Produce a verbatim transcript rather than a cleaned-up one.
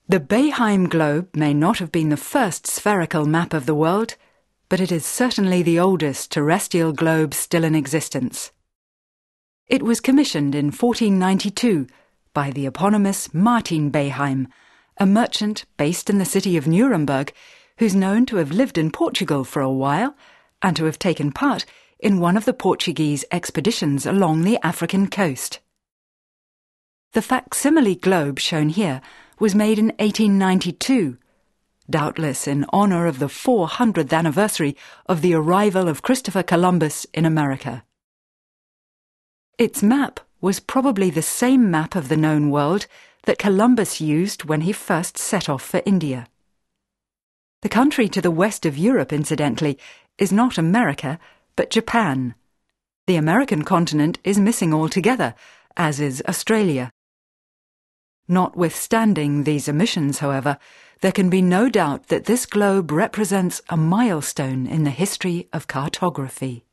The Behaim globe may not have been the first spherical map of the world, but it is certainly the oldest terrestrial globe still in existence. It was commissioned in fourteen ninety-two by the eponymous Martin Behaim, a merchant based in the city of Nuremberg, who's known to have lived in Portugal for a while and to have taken part in one of the Portuguese expeditions along the African coast. The facsimile globe shown here was made in eighteen ninety-two, doubtless in honour of the four hundredth anniversary of the arrival of Christopher Columbus in America. Its map was probably the same map of the known world that Columbus used when he first set off for India. The country to the west of Europe, incidentally, is not America, but Japan. The American continent is missing altogether, as is Australia. Notwithstanding these omissions, however, there can be no doubt that this globe represents a milestone in the history of cartography.